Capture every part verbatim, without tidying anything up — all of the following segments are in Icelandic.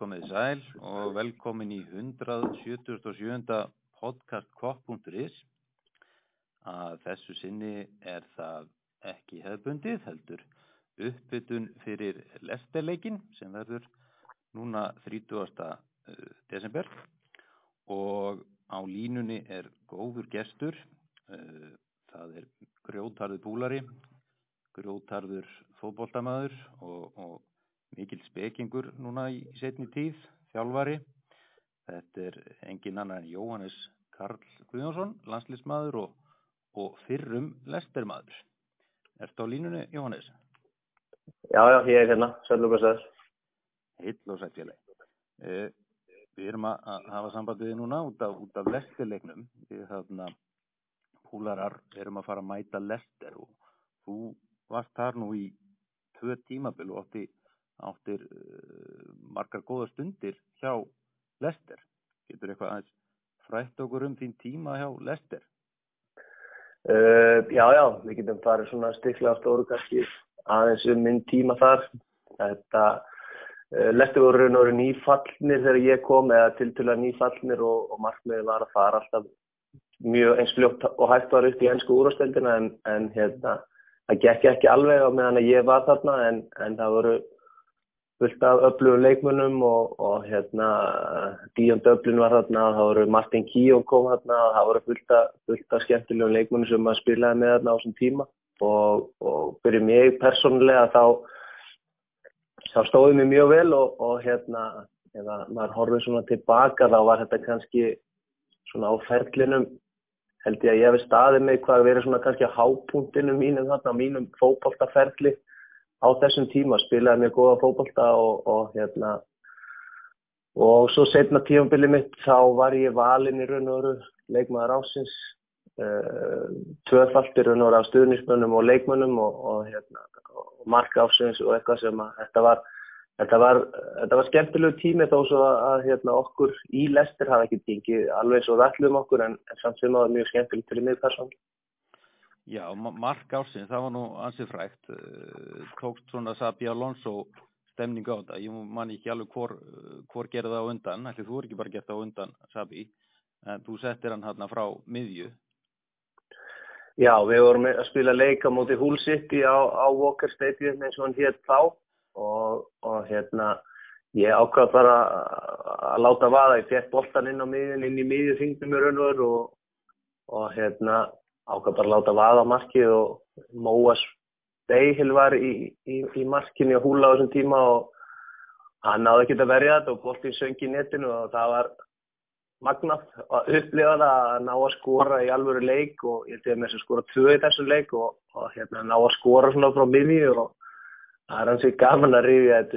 komið sæl og velkomin í hundrað sjötugasta og sjöunda podcast kopp punktur is. Að þessu sinni er það ekki hefðbundið, heldur uppbytun fyrir Leicester-leikinn sem verður núna þrítugasta desember og á línunni er góður gestur. Það er grjótharður púlari, grjótharður fótboltamaður og, og mikil spekingur núna í seinni tíð, þjálfari. Þetta er engin annar en Jóhannes Karl Guðjónsson, landsliðsmaður og, og fyrrum Leicester-maður. Ertu á línunni, Jóhannes? Já, já, ég er hérna, sæll og blessaður. Heill og sæll félagi. Eh, við erum að, að hafa sambandið núna út af, út af Leicester-leiknum. Við þarna púlarar erum að fara að mæta Leicester og þú varst þar nú í tvö tímabil og átti áttir uh, margar góða stundir hjá Leicester. Getur eitthvað aðeins frætt okkur um þín tíma hjá Leicester? Uh, já, já, við getum farið svona stikla á stóru kannski aðeins um minn tíma þar. Þetta, uh, Leicester voru raun og veru nýfallnir þegar ég kom, eða tiltölulega nýfallnir og, og markmiðið var að fara alltaf mjög eins fljótt og hægt var upp í ensku úrvalsdeildina en, en hérna, það gekk ekki alveg á meðan að ég var þarna en, en það voru fullt af öflugum leikmönnum og, og hérna Dion Dublin var þarna, það voru Martin Keown kom þarna, það voru fullt af, fullt af skemmtilegum leikmönnum sem maður spilaði með þarna á þessum tíma og, og fyrir mig persónulega þá, þá stóði mér mjög vel og, og hérna, ef maður horfið svona tilbaka þá var þetta kannski svona á ferlinum, held ég að ég hefði staðið mig hvað verið svona kannski á hápunktinu mínum þarna, mínum fótboltaferli á þessum tíma, spilaði mér góða fótbolta og, og hérna og svo seinna tímabili mitt þá var ég valinn í raun og veru leikmaður ársins uh, tvöfalt í raun og veru af stuðningsmönnum og leikmönnum og, og hérna og marka ársins og eitthvað sem að þetta var Þetta var, þetta var skemmtilegu tími þó svo að hérna, okkur í Leicester hafa ekki gengið alveg svo við ætluðum okkur en, en samt sem að það var mjög skemmtilegt fyrir mig persónulega. Já, mark ársins, það var nú ansið frægt. Tókst svona Xabi Alonso stemning á þetta. Ég man ekki alveg hvor, hvor gerði það á undan. Ætli þú er ekki bara gert það á undan Xabi. En þú settir hann hérna frá miðju. Já, við vorum að spila leik á móti Hull City á, á Walker Stadium eins og hann hét þá. Og, og hérna ég ákvað bara að láta vaða, ég fekk boltan inn á miðjun, inn í miðju hringnum í raun og veru og, og hérna ákvað bara að láta vaða markið og Móas Beihil var í, í, í markinu og Húla á þessum tíma og hann náði ekki að verja þetta og boltinn söng í netinu og það var magnað að upplifa það að ná að skora í alvöru leik og ég held ég með þess að skora tvö í þessum leik og, og hérna ná að skora svona frá miðju og það er hansi gaman að rifja þetta.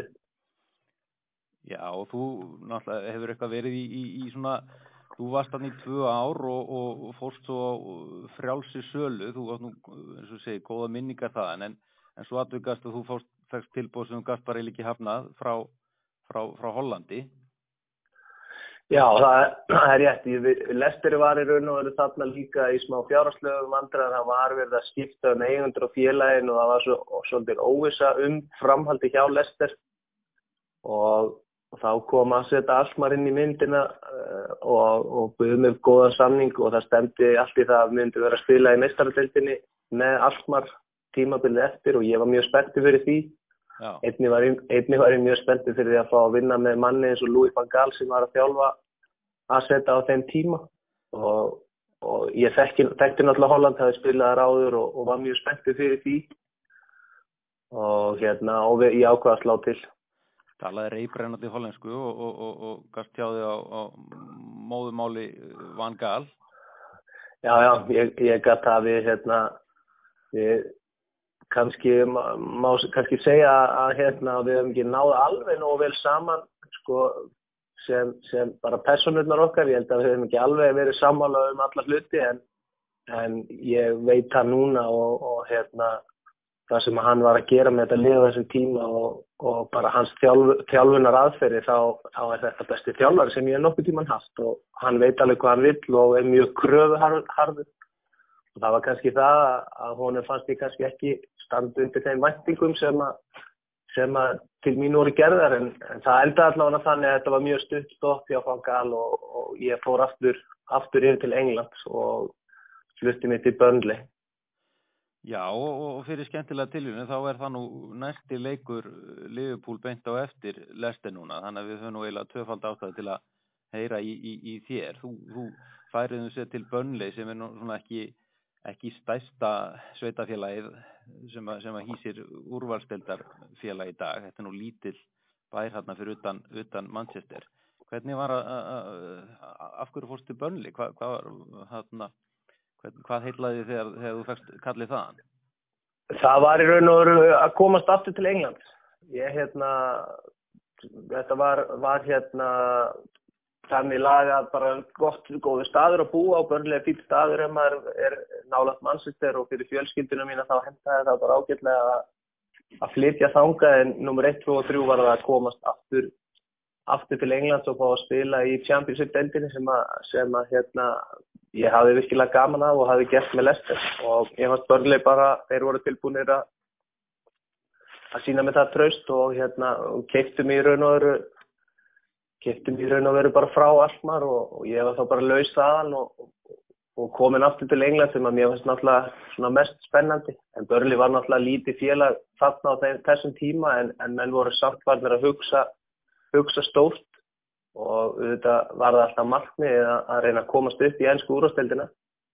Já, og þú náttúrulega hefur eitthvað verið í, í, í svona, þú varst hann í tvö ár og, og, og fórst svo frjálsi sölu, þú varst nú, eins og segi, góða minningar það, en, en svo atvikast að þú fórst, fækst tilbúð sem þú gast bara ekki hafnað frá, frá, frá Hollandi. Já, það, það er rétt. Leicester var í raun og veru þarna líka í smá fjárhagslegum vandræðum. Það var verið að skipta um eigendur á félaginu og það var svo, svolítið óvissa um framhaldi hjá Leicester. Og, og þá kom að setja Alkmaar inn í myndina uh, og, og buðu mig góðan samning og það stemdi allt í það að myndi vera að spila í meistaradeildinni með Alkmaar tímabilið eftir og ég var mjög spenntur fyrir því. Einnig var, einnig var ég mjög spenntur fyrir því að fá að vinna með manni eins og Louis van Gaal sem var að þjálfa að setja á þeim tíma og, og ég þekki, þekkti náttúrulega Holland, hafði spilað þar áður og, og var mjög spenntur fyrir því og hérna og við, ég ákvað að slá til. Talaði reiprennandi hollensku og, og, og, og gast hjá þig á, á móðumáli Van Gaal. Já, já, ég, ég gat það við hérna við Kannski má, má kannski segja að hérna við hefum ekki náð alveg nógu vel saman sko sem, sem bara persónurnar okkar, ég held að við hefum ekki alveg verið sammála um alla hluti en, en ég veit það núna og, og hérna það sem hann var að gera með þetta lið á þessum tíma og, og bara hans þjálf, þjálfunar aðferði þá, þá er þetta besti þjálfari sem ég hef nokkuð tímann haft og hann veit alveg hvað hann vill og er mjög kröfuharður. Og það var kannski það að honum fannst ég kannski ekki standa undir þeim væntingum sem að, sem að til mín voru gerðar en, en það endaði allavega þannig að þetta var mjög stutt stopp hjá Van Gaal og, og ég fór aftur, aftur yfir til Englands og flutti mig til Burnley. Já, og, og fyrir skemmtilega tilvíðinu þá er það nú næsti leikur Liverpool beint á eftir Leicester núna, þannig að við höfum nú eiginlega tvöfald ástæðu til að heyra í, í, í þér. Þú, þú færiðum sér til Burnley sem er nú svona ekki ekki stærsta sveitafélagið sem að, sem að hýsir úrvalsdeildarfélag í dag. Þetta er nú lítill bær hérna fyrir utan, utan Manchester. Hvernig var að, af hverju fórstu til Burnley? Hva, hvað var hérna, hvað, hvað heillaði þig þegar, þegar þú fækst kallið þaðan? Það var í raun og veru að komast aftur til England. Ég hérna, þetta var, var hérna þannig lagað bara gott, góðu staður að búa á Burnley, fínn staður ef maður er nálægt Manchester og fyrir fjölskylduna mína þá hentaði það bara ágætlega að, að flytja þangað en nummer eitt, tvö og þrjú var það að komast aftur, aftur til Englands og fá að spila í Championship-deildinni sem að, sem að hérna, ég hafði virkilega gaman af og hafði gert með Leicester og ég fannst Burnley bara, þeir voru tilbúinir að, að sína með það traust og hérna, keyptu mig í raun og veru Keyptum í raun og veru bara frá Alkmaar og, og ég var þá bara laus þaðan og, og, og komin aftur til England sem að mér fannst náttúrulega svona mest spennandi. En Burnley var náttúrulega lítið félag þarna á þeim, þessum tíma en, en menn voru samt farnir að hugsa, hugsa stórt og auðvitað var það alltaf markmiðið að, að reyna að komast upp í ensku úrvalsdeildina.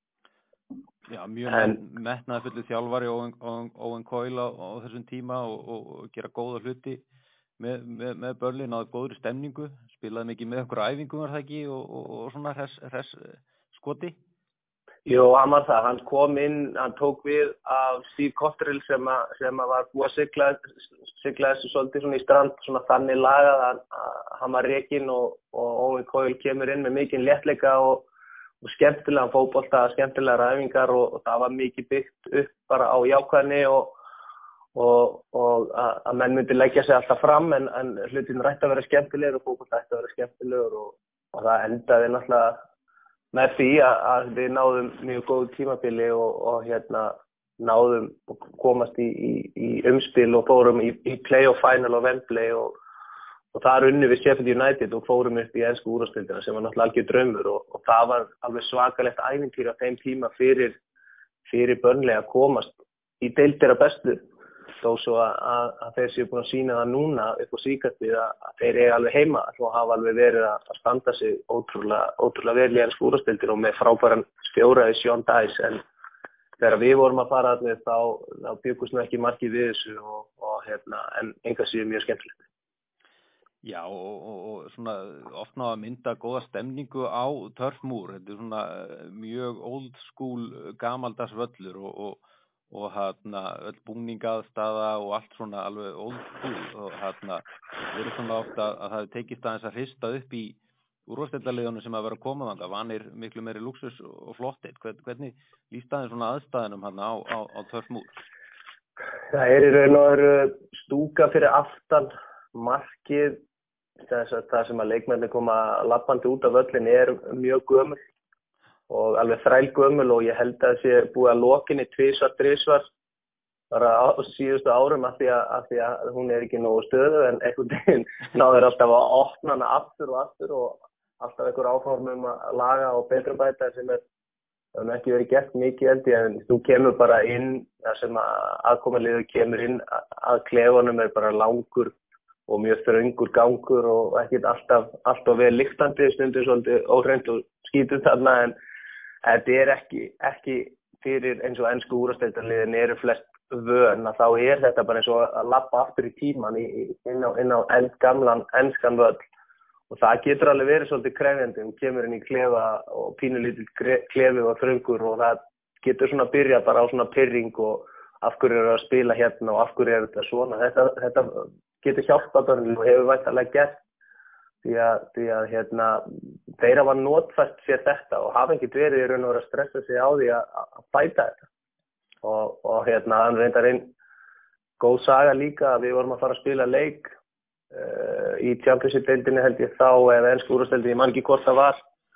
Já, mjög en, metnaðarfullu þjálfari Owen, Owen, Owen Coyle á, á þessum tíma og, og, og gera góða hluti. Með, með, með Burnley náðu góðri stemningu, spilaði mikið með okkur æfingum var það ekki og, og, og svona hress, hress skoti? Jú, hann var það, hann kom inn, hann tók við af Steve Cotterill sem, a, sem a var búið að sigla, sigla þessu svolítið svona í strand, svona þannig lagað að, að hann var rekinn og, og Owen Coyle kemur inn með mikinn léttleika og, og skemmtilega fótbolta, skemmtilega æfingar og, og það var mikið byggt upp bara á jákvæðni og og, og að, að menn myndi leggja sig alltaf fram en, en hlutin rætti að vera skemmtilegur og fótbolti ætti að vera skemmtilegur og, og það endaði náttúrulega með því að, að við náðum mjög góðu tímabili og, og hérna náðum að komast í, í, í umspil og fórum í, í play-off final á Wembley og, og þar unnu við Sheffield United og fórum upp í ensku úrvalsdeildina sem var náttúrulega algjör draumur og, og það var alveg svakalegt ævintýri á þeim tíma fyrir, fyrir Burnley að komast í deildir að bestu. Þó svo að, að, að þeir séu búin að sína það núna upp á síkastið að, að þeir eru alveg heima og hafa alveg verið að, að standa sig ótrúlega, ótrúlega vel í ensku úrvalsdeildinni og með frábæran stjóraði Sean Dyche en þegar við vorum að fara allir þá, þá byggust nú ekki margir við þessu og, og hérna, en enga séu mjög skemmtilegt. Já og, og, og svona oft ná að mynda góða stemningu á Turf Moor, þetta er svona mjög old school gamaldags völlur og, og og hérna öll búningaðstaða og allt svona alveg old school og hérna verið svona ofta að það hefur tekist aðeins að hrista upp í úrvalsdeildarliðunum sem að vera að koma þangað, vanir miklu meiri luxus og flottir. Hvernig líst aðeins svona aðstæðunum hérna á, á, á Turf Moor? Það er í raun og veru stúka fyrir aftan markið, þess að það sem að leikmennir koma labbandi út af völlinni er mjög gömul. Og alveg þrælgömmul og ég held að það sé búið að lokinni tvisvar, þrisvar bara á síðustu árum af því, af því að hún er ekki nógu stöðu en einhvern veginn náður alltaf að opna hana aftur og aftur og alltaf einhver áformum að laga og betrumbæta sem er, það hefur ekki verið gert mikið held ég en þú kemur bara inn, það sem að aðkomuliður kemur inn að klefunum er bara langur og mjög þröngur gangur og ekkert alltaf, alltaf vel lyktandi, stundum svolítið óhreint og skítið þarna en þetta er ekki, ekki fyrir eins og ensku úrvalsdeildarliðin eru flest vön að þá er þetta bara eins og að labba aftur í tíman í, inn á, inn á eldgamlan enskan völl og það getur alveg verið svolítið krefjandi, hún kemur inn í klefa og pínulítill klefi og þröngur og það getur svona að byrja bara á svona pirring og af hverju eru að spila hérna og af hverju eru þetta svona, þetta, þetta getur hjálpað börnum og hefur væntanlega gert því að, því að hérna, þeir hafa notfært sér þetta og hafa ekkert verið í raun og veru að stressa sig á því að, að bæta þetta. Og, og hérna, hann reyndar einn góð saga líka að við vorum að fara að spila leik uh, í Championship-deildinni held ég þá eða ensku úrvalsdeildinni, ég man ekki hvort það var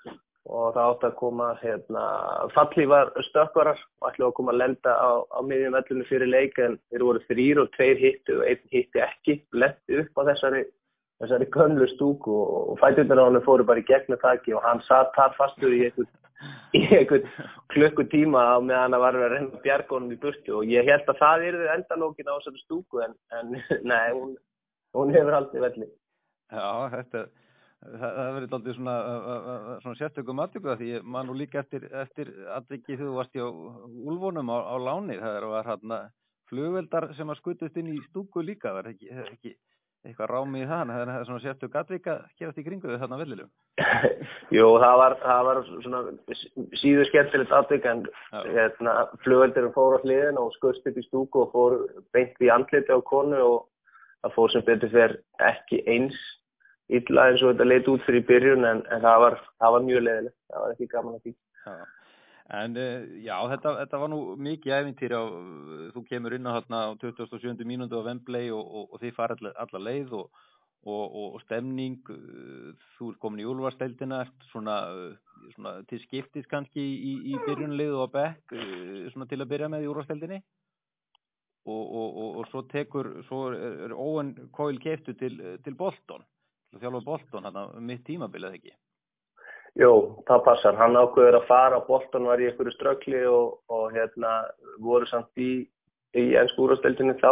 og það átti að koma hérna, fallífar stökkvarar og ætluðu að koma að lenda á, á miðjum vellinu fyrir leik en þeir voru þrír og tveir hittu og einn hitti ekki, lendi upp á þessari, þessari gömlu stúku og, og fæturnar á hann fóru bara í gegnum þaki og hann satt þar fastur í einhvern, í einhvern klukkutíma á meðan hann var að reyna að bjarga honum í burtu og ég held að það yrði endalókin á þessari stúku en, en nei, hún, hún hefur aldrei velli. Já, þetta Það, það verið aldrei svona, svona sérstökum aðtöku því ég man nú líka eftir, eftir atviki þegar þú varst á Úlfunum á, á láni. Það var hérna flugveldar sem að skutust inn í stúku líka. Það var ekki, ekki eitthvað rámi í það. Það er svona sérstök atvik að gerast í kringu við þarna vellilegum. Jú, það var, það var svona síður skemmtilegt atvik en hérna, flugveldarinn fór á hliðina og skust upp í stúku og fór beint í andliti á konu og það fór sem betur fer ekki eins illa eins og þetta leit út fyrir byrjun en, en það, var, það var mjög leiðilegt, það var ekki gaman að því. Já. En já, þetta, þetta var nú mikið ævintýri á, þú kemur inn á hérna á tuttugasta og sjöundu mínútu á Wembley og, og, og þið farið alla leið og, og, og, og stemning, þú ert komin í úlfarsdeildina, svona, svona til skiptis kannski í, í byrjunlið og á bekk, svona til að byrja með í úlfarsdeildinni og, og, og, og svo tekur, svo er, er Owen Coyle keyptur til, til Bolton. Þjálfa Bolton, hann mitt tímabilið ekki? Jú, það passar. Hann ákveður að fara. Bolton var í einhverju ströggli og, og hérna, voru samt í, í ensku úrvalsdeildinni þá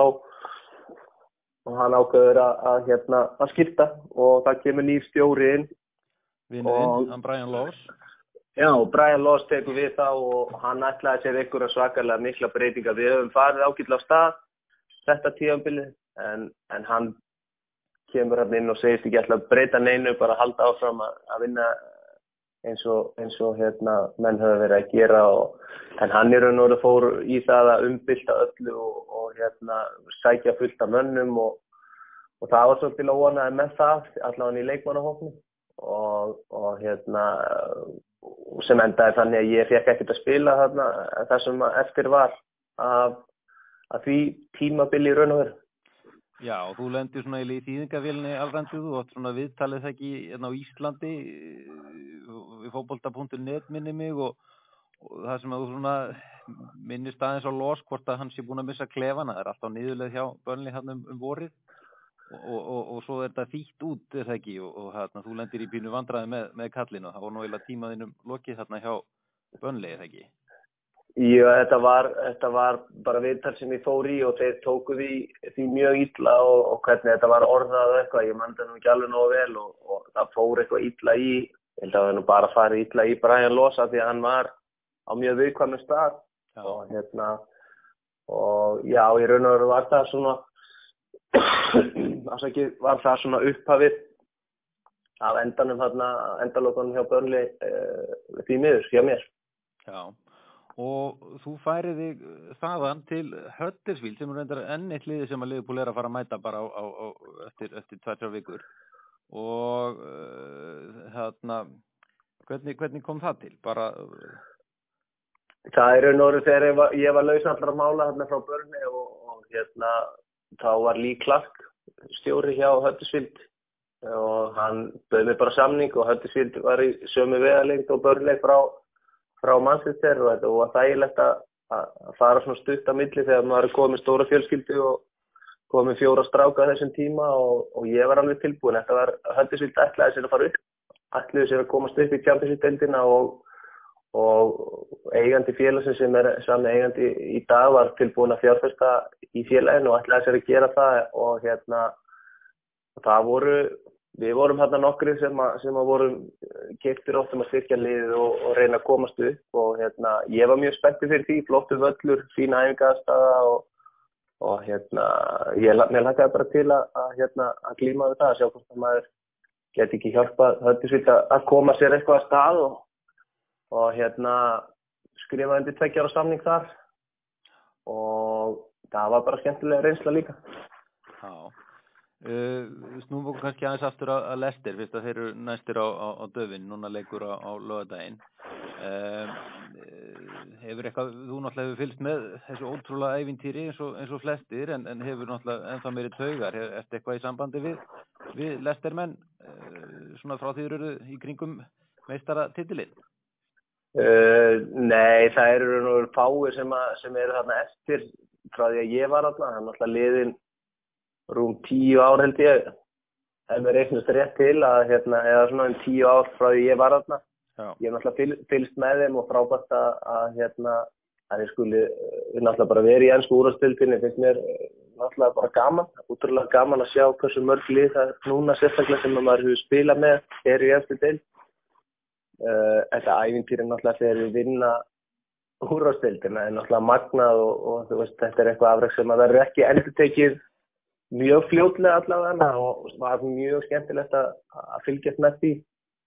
og hann ákveður að, að, hérna, að skipta og það kemur nýr stjóri inn. Vinurinn, hann Brian Laws. Já, Brian Laws tekur við þá og hann ætlaði sér einhverja svakalega mikla breytinga. Við höfum farið ágætlega af stað þetta tímabilið en, en hann kemur hann inn og segist ekki ætla að breyta neinu, bara halda áfram að, að vinna eins og, eins og hérna, menn höfðu verið að gera. Og, en hann er raun og veru fór í það að umbylta öllu og, og hérna, sækja fullt af mönnum og, og það var svolítið óánægður með það, allavega í leikmannahópnum og, og hérna, sem endaði þannig að ég fékk ekkert að spila þarna, það sem eftir var af, af því tímabili raun og veru. Já, og þú lendir svona í þýðingavélinni alræmdu, þú átt svona viðtalið það ekki hérna á Íslandi við fótbolta punktur net minni mig og, og það sem að þú svona minnist aðeins á Laws hvort að hann sé búin að missa klefana, það er alltaf niðurleið hjá Burnley hann um, um vorið og, og, og, og svo er þetta þýtt út er það ekki og, og hérna þú lendir í pínu vandræði með, með kallinu, það var nú eiginlega tímaðinum lokið þarna hjá Burnley er það ekki? Já, þetta var, þetta var bara viðtal sem ég fór í og þeir tóku því, því mjög illa og, og hvernig þetta var orðað og eitthvað, ég mann það nú ekki alveg nógu vel og, og það fór eitthvað illa í, ég held að það nú bara farið illa í Brian Laws því að hann var á mjög viðkvæmum stað og hérna, og já, í raun og veru var það svona, afsakið, var það svona upphafið af endanum þarna, endalokunum hjá Burnley uh, því miður, hjá mér. Já. Og þú færið þig þaðan til Huddersfield sem er reyndar enn eitt liði sem að Liverpool er að fara að mæta bara á, á, á, eftir, eftir tvær til þrjár vikur og uh, hérna hvernig, hvernig kom það til? Bara uh... Það er raun og veru þegar ég var, ég var laus allra mála hérna frá Burnley og, og hérna þá var Lee Clark stjóri hjá Huddersfield og hann bauð mér bara samning og Huddersfield var í sömu vegalengd og Burnley frá frá Manchester og þetta var þægilegt að, að fara svona stutt á milli þegar maður er komið stóra fjölskyldu og komið fjóra stráka þessum tíma og, og ég var alveg tilbúin. Þetta var Huddersfield ætlaði sér að fara upp, ætlaði sér að komast upp í Championship-deildina og, og eigandi félagsins sem er sami eigandi í dag var tilbúin að fjárfesta í félaginu og ætlaði sér að gera það og hérna það voru Við vorum hérna nokkri sem að, sem að vorum keyptir oft um að styrkja liðið og, og reyna að komast upp og hérna, ég var mjög spenntið fyrir því, flottur völlur, fína æfingaðstaða og, og hérna, ég, mér lakaði bara til að, að, hérna, að glíma við það, að sjá hvort að maður geti ekki hjálpað Huddersfield að koma sér eitthvað að stað og, og hérna, skrifa undir tveggja ára samning þar og það var bara skemmtilega reynsla líka. Já. Uh, snúum okkur kannski aðeins aftur að, að Leicester fyrst að þeir eru næstir á, á, á döfin núna leikur á, á laugardaginn uh, hefur eitthvað þú náttúrulega hefur fylgst með þessu ótrúlega ævintýri eins og, eins og flestir en, en hefur náttúrulega ennþá meiri taugar eftir eitthvað í sambandi við, við Leicester menn uh, svona frá því eru í kringum meistaratitilinn? Uh, nei, það eru nú fáir sem, að, sem eru þarna eftir frá því að ég var þarna. Það er náttúrulega liðin rúm tíu ár held ég, ef mér reiknast rétt til, að, hérna, eða svona um tíu ár frá því ég var þarna. Já. Ég hef náttúrulega fylgst með þeim og frábært að, að, hérna, að ég skuli náttúrulega bara verið í ensku úrvalsdeildinni. Finnst mér náttúrulega bara gaman, útrúlega gaman að sjá hversu mörg lið það er núna sérstaklega sem maður hefur spilað með er í eftir deild. Uh, þetta ævintýri náttúrulega þegar við vinna úrvalsdeildina er náttúrulega magnað og, og þú veist, þetta er eitthvað afrek sem að verður ekki endurtekið mjög fljótlega allavega og var mjög skemmtilegt að, að fylgjast með því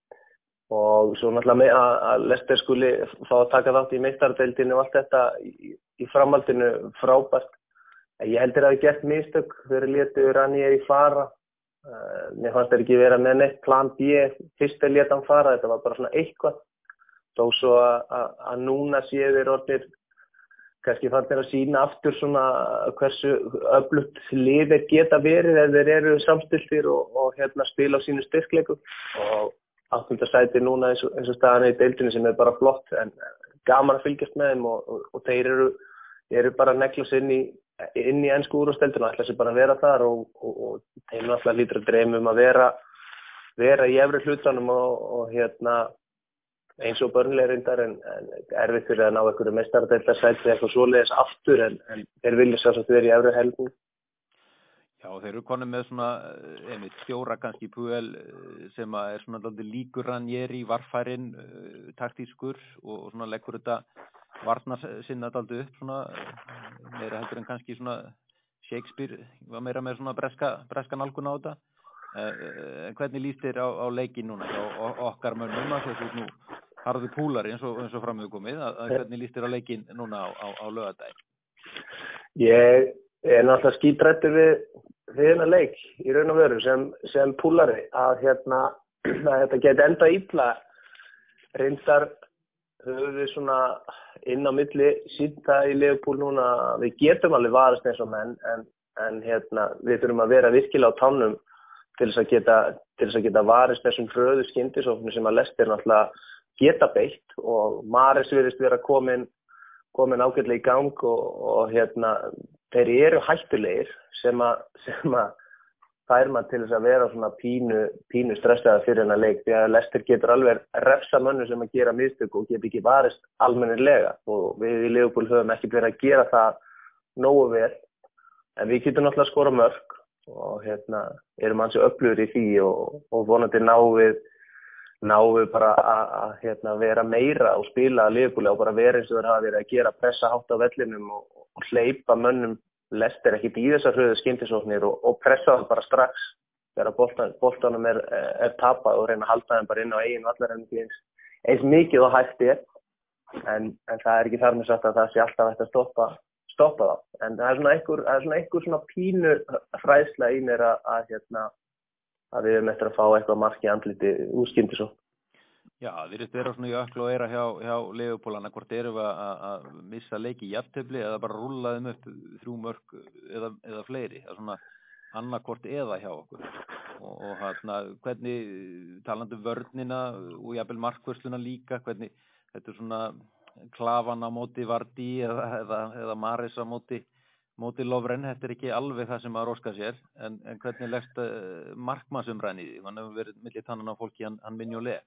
og svo náttúrulega með að, að Leicester skuli fá að taka þátt í meistaradeildinni og allt þetta í, í framhaldinu frábært. Ég heldur að það hafi gert mistök þegar létu Ranieri fara. Uh, mér fannst það ekki vera með neitt plan B fyrst að leta hann fara, þetta var bara svona eitthvað þó svo að núna séu þeir orðnir kannski fannst þeir að sína aftur svona hversu öflugt lið þeir geta verið ef þeir eru samstiltir og, og hérna spila á sínu styrkleikum og áttunda sæti núna eins og, eins og staðan í deildinni sem er bara flott en gaman að fylgjast með þeim og, og, og þeir eru, eru bara að negla sig inn í inn í ensku úrvalsdeildina og ætla sér bara að vera þar og, og, og þeim náttúrulega lítur að dreyma um að vera, vera í efri hlutanum og, og hérna eins og Burnley reyndar en, en erfitt fyrir að ná einhverju meistaradeildarsæti eitthvað svoleiðis aftur en, en þeir vilja sjálfsagt vera í efri helming. Já, þeir eru konum með svona einmitt stjóra kannski Puel sem að er svona dálítið líkur Ranieri varfærin, taktískur og, og svona leggur þetta varnar sinna dálítið upp svona meira heldur en kannski svona Shakespeare var meira með svona breska, breska nálgun á þetta. Eh, hvernig líst þér á, á leikin núna og okkar mönnum að þessu nú harðu púlari eins og, eins og framöfu komið að, að hvernig líst þér á leikin núna á, á, á laugardaginn? Ég er náttúrulega skítrættur við, við hennar leik í raun og veru sem, sem púlari að hérna að þetta geti enda illa reyndar höfum við svona inn á milli sýnta í Liverpool núna við getum alveg varast eins og menn en, en hérna við þurfum að vera virkilega á tánum til þess að geta, til þess að geta varist þessum hröðu skyndisóknum sem að Leicester náttúrulega geta beitt og Mahrez virðist vera komin, komin ágætlega í gang og, og hérna þeir eru hættulegir sem að, sem að fær maður til þess að vera svona pínu, pínu stressaða fyrir hennar leik því að Leicester getur alveg refsa mönnum sem að gera mistök og getur ekki varist almennilega og við í Liverpool höfum ekki verið að gera það nógu vel en við getum náttúrulega að skora mörk og hérna erum hansi öflugur í því og, og vonandi náum við, náum við bara að hérna, vera meira og spila Liverpool og bara vera eins og þeir hafa verið að gera pressa hátt á vellinum og, og hleypa mönnum Leicester ekki í þessar hröðu skyndisóknir og, og pressa það bara strax þegar boltan, boltanum er, er tapað og reyna að halda þeim bara inn á eigin vallarhelmingi eins, eins mikið og hægt er en, en það er ekki þar með sagt að það sé alltaf hægt að stoppa, stoppa það en það er svona einhver, það er svona einhver svona pínu hræðsla í mér að, að, hérna, að við erum eftir að fá eitthvað mark í andliti úr skyndisókn. Já, við erum vera svona í öklu og eira hjá, hjá Liverpoolana, hvort erum við að, að missa leiki í jafntefli eða bara rúlla þeim upp þrjú mörk eða, eða fleiri, það er svona annarkvort eða hjá okkur og, og hérna, hvernig talandi um vörnina og jafnvel markvörsluna líka, hvernig þetta er svona klafan á móti Vardy eða, eða, eða Mahrez á móti, móti Lovren, þetta er ekki alveg það sem að róska sér, en, en hvernig leggst uh, markmannsumræðan í því, hann hefur verið milli tannan á fólki hann, hann Mignolet.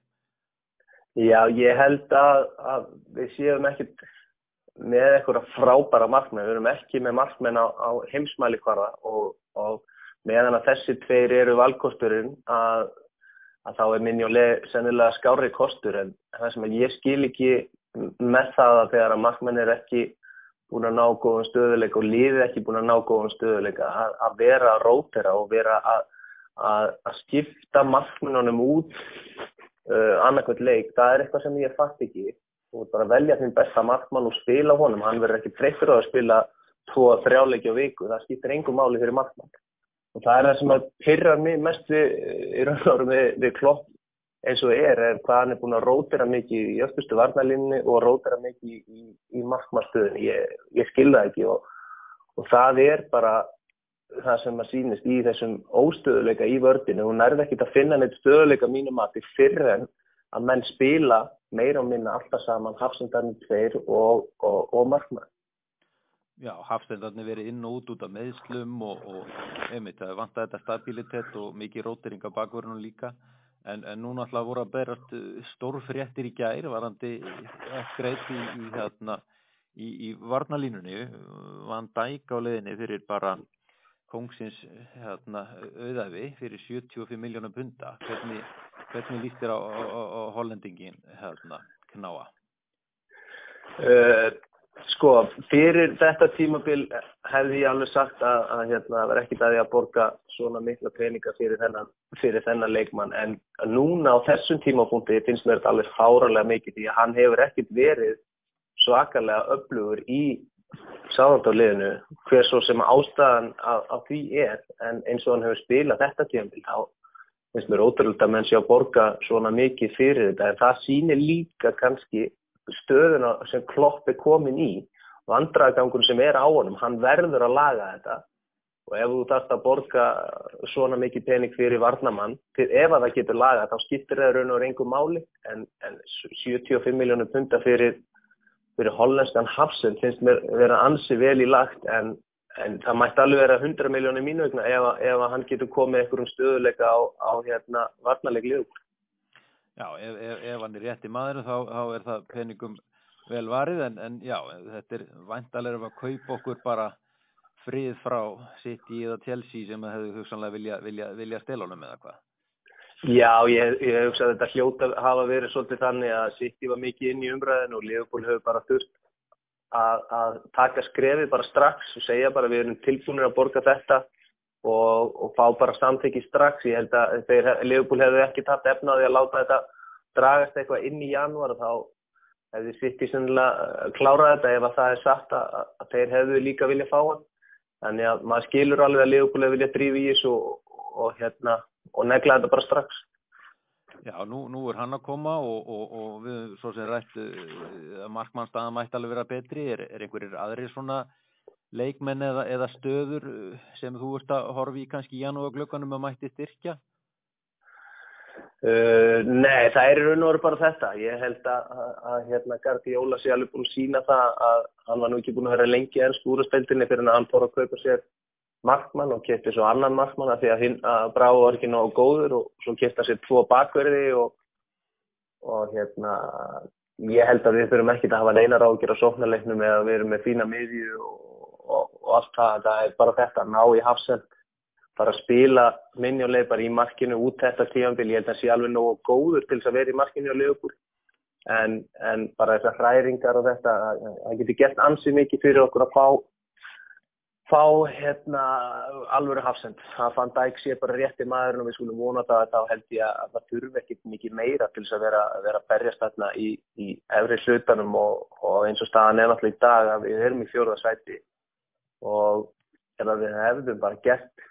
Já, ég held að, að við séum ekkert með eitthvað frábæra markmenn, við erum ekki með markmenn á, á heimsmælikvarða og, og meðan að þessi tveir eru valkosturinn að, að þá er Mignolet sennilega skárri kostur en það sem ég skil ekki með það að þegar að markmenn er ekki búin að ná góðum stöðuleika og liðið ekki búin að ná góðum stöðuleika að, að vera að rótera og vera að, að, að skipta markmennunum út Uh, annarkvæmt leik, það er eitthvað sem ég fatt ekki og bara velja þinn besta markmann og spila honum, hann verður ekki þreyttur á að spila tvo að þrjá leiki á viku, það skiptir engu máli fyrir markmann og það er það sem að pirrar mig mest við, í raun og veru við, við Klopp eins og er, er hvað hann er búin að rótera mikið í öftustu varnarlínunni og rótera mikið í, í, í markmannstöðunni, ég, ég skil það ekki og, og það er bara það sem að sýnist í þessum óstöðuleika í vördinu og nærði ekkert að finna neitt stöðuleika mínum mati fyrr en að menn spila meira og minna alltaf saman, hafsendarnir tveir og, og, og markmann. Já, hafstendarnir verið inn og út út af meðslum og, og einmitt, það vantaði þetta stabilitet og mikið rótering á bakvörunum líka. En, en núna alltaf voru að berast stórfréttir í gær, varandi upgrade í, í, hérna, í, í varnalínunni, Van Dijk á leiðinni fyrir bara kóngsins hérna, auðæfi fyrir sjötíu og fimm milljónum punda. Hvernig, hvernig líst þér á, á, á, á hollendingin hérna, Knáa? Uh, sko, fyrir þetta tímabil hefði ég alveg sagt að, að hérna, það var ekkit að ég að borga svona mikla peninga fyrir þennan, fyrir þennan leikmann, en núna á þessum tímapunkti finnst mér þetta alveg fáralega mikið því að hann hefur ekkit verið svakalega öflugur í Southampton-liðinu, hver svo sem ástæðan af, af því er, en eins og hann hefur spilað þetta tímabil, þá finnst mér ótrúlega að menn sé að borga svona mikið fyrir þetta, en það sýnir líka kannski stöðuna sem Klopp er komin í, vandræðagangur sem er á honum, hann verður að laga þetta og ef þú þarft að borga svona mikið pening fyrir varnamann, ef að það getur lagað, þá skiptir það raun og engu máli, en, en sjötíu og fimm milljónir punda fyrir fyrir hollenskan hafsend finnst mér vera ansi vel í lagt, en, en það mætti alveg vera hundrað milljónir mínu vegna ef, ef hann getur komið einhverjum stöðuleika á, á hérna, varnarleik liðum. Já, ef, ef, ef hann er rétt í maðurinn þá, þá er það peningum vel varið, en, en já, þetta er væntanlega að kaupa okkur bara frið frá City eða Chelsea sem hefðu hugsanlega vilja, vilja, vilja stela honum eða hvað. Já, ég, ég hugsa að þetta hljóta hafa verið svolítið þannig að City var mikið inn í umræðinu og Liverpool hefur bara þurft að, að taka skrefið bara strax og segja bara við erum tilbúinir að borga þetta og, og fá bara samþykki strax. Ég held að þeir, Liverpool hefðu ekki haft efni á því að láta þetta dragast eitthvað inn í janúar og þá hefði City sennilega klárað þetta ef að það er sagt að, að þeir hefðu líka vilja fá hann. Þannig að maður skilur alveg að Liverpool hefur vilja drífa í þessu og, og hérna og negla þetta bara strax. Já, nú, nú er hann að koma og, og, og við svo sem rætt að markmannstaðan mætti alveg vera betri. Er, er einhverjir aðrir svona leikmenn eða, eða stöður sem þú ert að horfa í kannski í janúarglugganum að mætti styrkja? Uh, nei, það er í raun og veru bara þetta. Ég held að, að, að hérna Guardiola sé alveg búin að sína það að hann var nú ekki búin að vera lengi í ensku úrvalsdeildinni fyrir að hann fór að kaupa sér markmann og keypti svo annan markmann af því að, hinn, að Bravo var ekki nógu góður og svo keypti hann sér tvo bakverði og, og hérna ég held að við þurfum ekki að hafa neinar áhyggjur á sóknarleiknum eða við erum með fína miðju og, og, og allt það, það er bara þetta að ná í hafsend, bara að spila minnilega bara í markinu út þetta tímabil, ég held að hann sé alveg nógu góður til þess að vera í markinu á Liverpool en, en bara þessar hræringar og þetta, það getur gert ansi mikið fyrir okkur að fá fá hérna alvöru hafsend. Það Van Dijk sé bara rétt í maðurinn og við skulum vona það að þá held ég að það þurfi ekkit mikið meira til þess að vera, vera berjast þarna í, í efri hlutanum og, og eins og staðan er náttúrulega í dag að við erum í fjórða sæti og ef við hefðum bara gert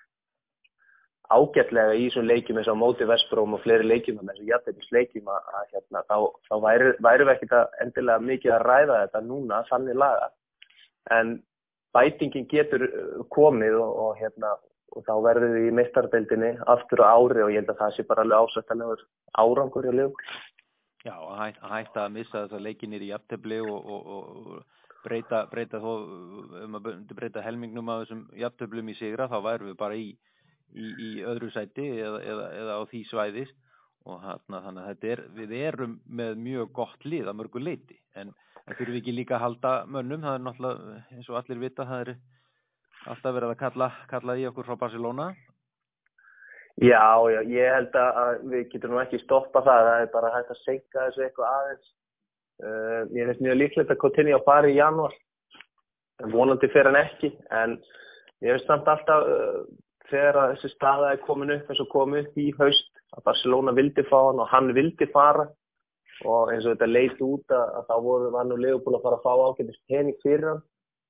ágætlega í þessum leikjum eins og móti West Brom og fleiri leikjum eins og jafnvægis leikjum að, að hérna, þá, þá væri, væri við ekkit að endilega mikið að ræða þetta núna þannig laga en bætingin getur komið og, og, hérna, og þá verður við í meistaradeildinni aftur á ári og ég held að það sé bara alveg ásættanlegur árangur í Liverpool. Já, að hætta, að hætta að missa þess að leikinir í jafntefli og, og, og breyta, breyta, þó, um að breyta helmingnum af þessum jafnteflum í sigra, þá værum við bara í, í, í öðru sæti eða, eða, eða á því svæðis og hérna, þannig að þetta er, við erum með mjög gott lið að mörgu leiti en það þurfum við ekki líka að halda mönnum, það er náttúrulega, eins og allir vita, það er alltaf verið að kalla, kalla í okkur frá Barcelona. Já, já, ég held að við getum nú ekki stoppa það, það er bara hægt að seinka þessu eitthvað aðeins. Uh, ég finnst mjög líklegt að Coutinho að fara í janúar, vonandi fer hann ekki, en ég finnst samt alltaf uh, þegar þessi staða er komin upp eins og komin upp í haust, að Barcelona vildi fá hann og hann vildi fara. Og eins og þetta leit út að, að þá voru var nú Liverpool að fara að fá ágætis pening fyrir hann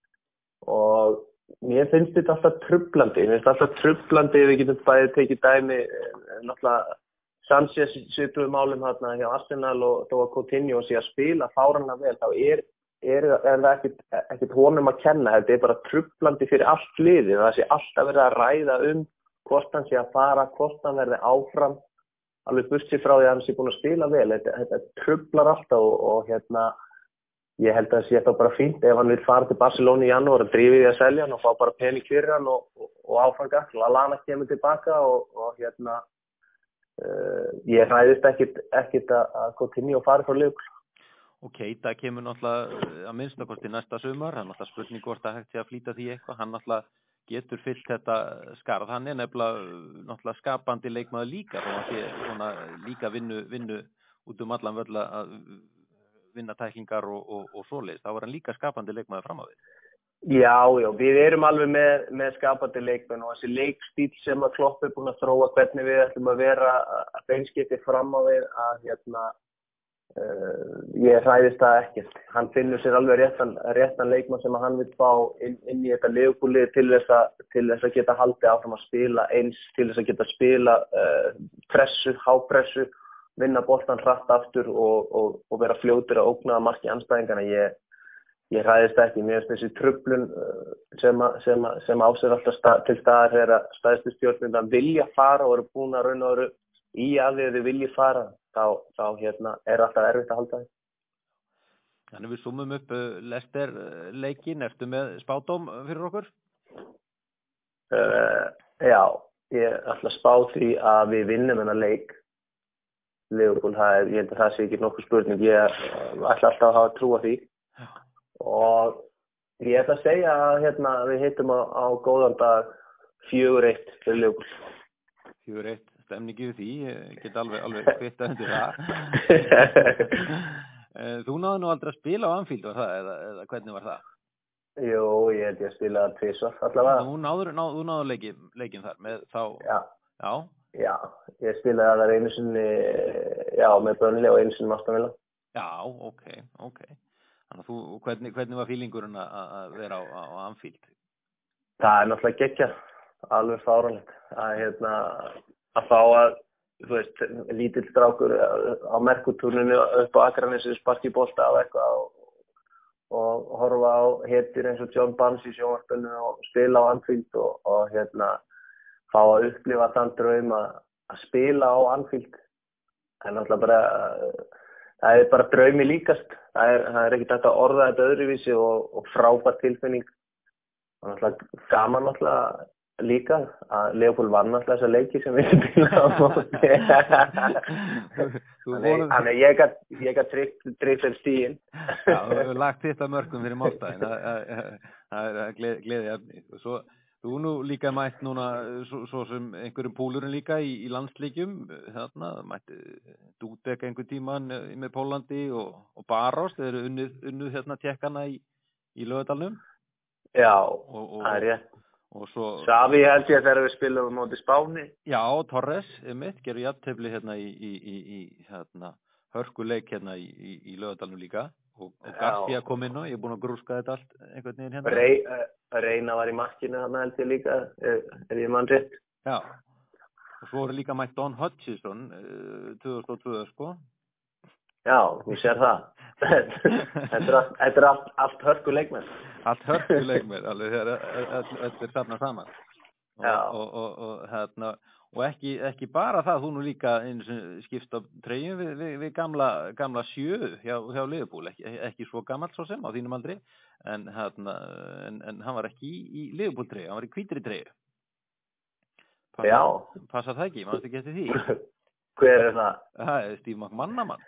og mér finnst þetta alltaf trublandi, mér finnst alltaf trublandi við getum bæðið tekið dæmi náttúrulega Sanchez svipuðu málum hérna hjá Arsenal og þó að Coutinho sé að spila fáranlega vel þá er, er, er það ekkit, ekkit honum að kenna, þetta er bara trublandi fyrir allt liðið, það sé alltaf verið að ræða um hvort hann sé að fara, hvort hann verði áfram alveg burtséð frá því að hann sé búinn að spila vel, þetta, þetta truflar alltaf og, og hérna, ég held að það sé þá bara fínt ef hann vil fara til Barcelona í janúar og drífi því að selja hann og fá bara pening fyrir hann og, og, og áfanga, Lallana kemur tilbaka og, og hérna, uh, ég hræðist ekkit, ekkit að, að Coutinho fari frá Liverpool. Og Keita kemur náttúrulega að minnstakosti næsta sumar, hann náttúrulega spurning hvort að hægt sé að flýta því eitthvað, hann náttúrulega getur fyllt þetta skarð, hann er nefnilega náttúrulega skapandi leikmaður líka, þá hann sé svona líka vinnu, vinnu út um allan völl að vinna tæklingar og, og, og svoleiðis, þá var hann líka skapandi leikmaður fram á við. Já, já, við erum alveg með, með skapandi leikmenn og þessi leikstíl sem að Klopp er búinn að þróa hvernig við ætlum að vera að beinskipti fram á við að hérna Uh, ég hræðist það ekkert. Hann finnur sér alveg réttan, réttan leikmann sem hann vil fá inn, inn í þetta Liverpool-lið til þess að til þess að geta haldið áfram að spila eins, til þess að geta spila uh, pressu, hápressu, vinna boltan hratt aftur og, og, og vera fljótur að ógna að marki andstæðingarna. Ég, ég hræðist það ekki. Mér finnst þessi truflun uh, sem, a, sem, a, sem ásér alltaf stað, til staðar þegar að stærstu stjórnir vilja fara og eru búin að raun og veru í að þið vilji fara. Þá, þá hérna, er alltaf erfitt að halda því. Þannig við sumum upp uh, Leicester leikin, ertu með spádóm fyrir okkur? Uh, já, ég ætla að spá því að við vinnum þennan leik. Liverpool, það er, ég held að það sé ekki nokkuð spurning, ég ætla alltaf að hafa trú á því. Já. Og ég ætla að segja að hérna, við hittum á, á góðan dag fjögur eitt fyrir Liverpool. fjögur eitt. Stemningi við því, ég get alveg, alveg kvittað undir það. Þú náðu nú aldrei að spila á Anfield, var það, eða, eða hvernig var það? Jú, ég held ég að spila tvisvar, allavega. Þú náður, náðu, þú náðu leikin, leikin þar, með þá... Já. Já? Já, ég spilaði þar einu sinni, já, með Burnley og einu sinni með Aston Villa. Já, ok, ok. Þannig að þú, hvernig, hvernig var fílingurinn að vera á, á Anfield? Það er náttúrulega geggjað, alveg fáránlegt, að hérna... að fá að, þú veist, lítill strákur á Merkutúrninu upp á Akranesi sparki bolta á eitthvað og, og horfa á hetjur eins og John Barnes í sjónvarpinu og spila á Anfield og, og hérna fá að upplifa þann draum að, að spila á Anfield. Það er náttúrulega bara, það er bara draumi líkast. Það er, það er ekkert hægt að orða þetta öðruvísi og, og frábær tilfinning. Það er náttúrulega gaman náttúrulega líka að Leopold vann alltaf þessa leiki sem við spila á móti. Þannig ég gat tryggt þeim stíðin. Já, þú hefur lagt þetta mörgum fyrir málstæðin. Það er gleðið efni. Svo, þú nú líka mætt núna svo, svo sem einhverjum púlurinn líka í, í landsleikjum. Þarna mætti Dúdek einhver tíman með Pólandi og, og Baros. Þeir eru unnið, unnið hérna tjekkana í, í Laugardalnum. Já, og, og, það er rétt. Og svo Savi held ég þegar við spilum á móti Spáni. Já, Torres, einmitt, gerur jafntefli hérna í, í, í, í hérna, hörkuleik hérna í, í, í Laugardalnum líka. Og, og Garcia kom inn og ég er búin að grúska þetta allt einhvern veginn hérna. Rey, uh, Reyna var í markinu þarna held ég líka, er, er ég mann rétt. Já, og svo er líka mætt Don Hutchison, uh, tvö þúsund og tvö, sko. Já, þú sér það. Þetta er allt, þetta er allt, allt hörkuleikmenn. Allt hörkuleikmenn, alveg þegar þetta er safnað saman. Og, og, og, og, hérna, og ekki, ekki bara það, þú nú líka einu sem skipst á treyjum við, við, við gamla, gamla sjö hjá, hjá Liverpool, ekki, ekki svo gamalt svo sem á þínum aldri, en, hérna, en, en hann var ekki í, í Liverpool treyju, hann var í hvítri treyju. Passa, Já. Passar það ekki, mannstu ekki eftir því? Hver er það? Það er Steve McManaman.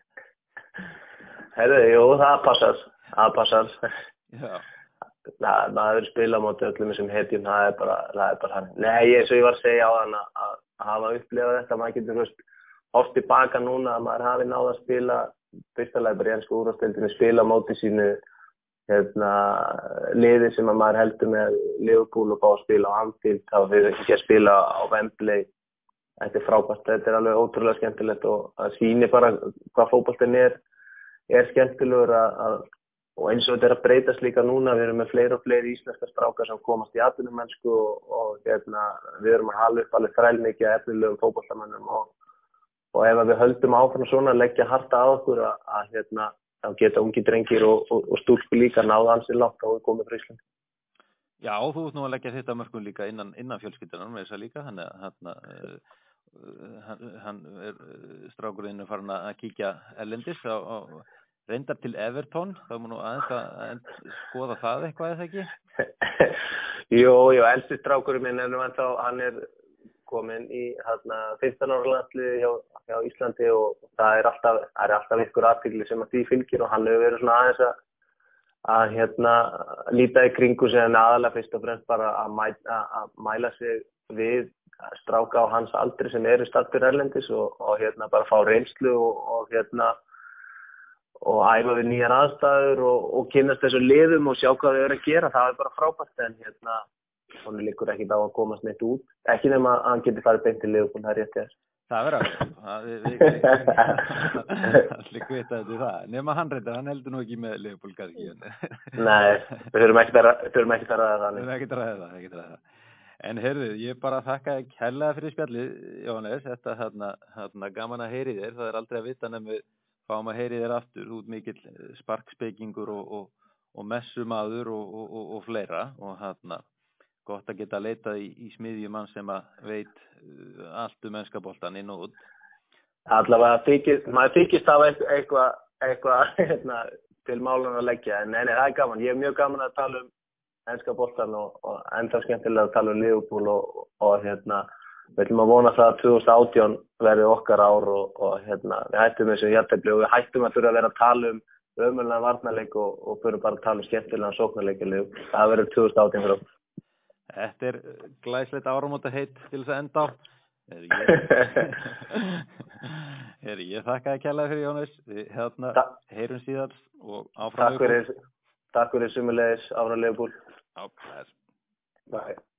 Herðu, jú, það passar, það passar. Já. Það, það er spila á móti öllum sem hetjum, það er bara, það er bara hann. Nei, eins og ég var að segja á hann að, að hafa upplifað þetta, maður getur húst, hórt tilbaka núna að maður hafi náð að spila, fyrstulega bara í ensku úrvalsdeildinni, spila á móti sínu, hérna, liði sem að maður heldur með Liverpool og fá að spila á Anfield, þá fyrir ekki að spila á Wembley. Þetta er frábært, þetta er alveg ótrúlega skemmtilegt og það sýnir bara hvað fótboltinn er, er skemmtilegur að, að, og eins og þetta er að breytast líka núna, við erum með fleiri og fleiri íslenska strákar sem komast í atvinnumennsku og, og hérna, við erum að hala upp alveg þrælmikið af efnilegum fótboltamönnum og, og ef við höldum áfram svona, leggja harta á okkur að, að hérna, þá geta ungi drengir og, og, og stúlku líka náða ansið langt á að koma frá Íslandi. Já, þú ert nú að leggja þetta mörgum líka innan, innan fjölskyldunar með þess að líka, þannig að hérna, hann, hann er strákurinn farin að kíkja erlendis á, á reyndar til Everton, þá má nú aðeins að, að skoða það eitthvað eða ekki? Jú, jú, elsti strákurinn minn er nú ennþá, hann er komin í hérna fimmtán ára landsliði hjá, hjá Íslandi og það er alltaf, það er alltaf ykkur athygli sem að því fylgir og hann hefur verið svona aðeins að, að hérna líta í kringu sig en aðalega fyrst og fremst bara að, mæ, að, að mæla sig við stráka á hans aldri sem eru staddir erlendis og, og hérna bara fá reynslu og, og hérna og æfa við nýjar aðstæður og, og kynnast þessu liðum og sjá hvað þau eru að gera, það er bara frábært en hérna, hann liggur ekkert á að komast neitt út, ekki nema að hann geti farið beint til Liverpool, það er rétt þér. Það verður að allir kvita þetta í það, nema hann reyndar, hann heldur nú ekki með Liverpool kannski. Nei, við þurfum ekki að ræða það. Við þurfum ekki að ræða það, ekki að ræða það. En heyrðu, ég bara þakka kærlega fyrir spjallið, Jóhannes, þetta hérna, hérna gaman að heyri þér, það er aldrei að vita nefnir fáum að heyri þér aftur, út mikill sparkspekingur og, og, og messumadur og, og, og, og fleira og hérna gott að geta leitað í, í smiðjumann sem að veit uh, allt um enska boltan inn og út. Allavega þykist, maður þykist af eitthvað eitthva, eitthva, hérna, til málun að leggja, en nei, það er gaman. Ég er mjög gaman að tala um enska boltan og, og enda skemmtilega að tala um Liverpool og, og, og hérna við ætlum að vona það að tvö þúsund og átján verði okkar ár og, og hérna, við hættum þessu jafntefli og við hættum að þurfa að vera að tala um ömurlegan varnarleik og, og fyrir bara að tala um skemmtilegan sóknarleik. Það verður tvö þúsund og átján fyrir okkur. Þetta er glæslegt áramótaheitt til þess að enda á. Heri, ég þakka þér kærlega fyrir Jónas. Við hérna heyrum síðan og áfram. Takk fyrir, takk fyrir sömuleiðis áfram Liverpool. Á, það er. Bye.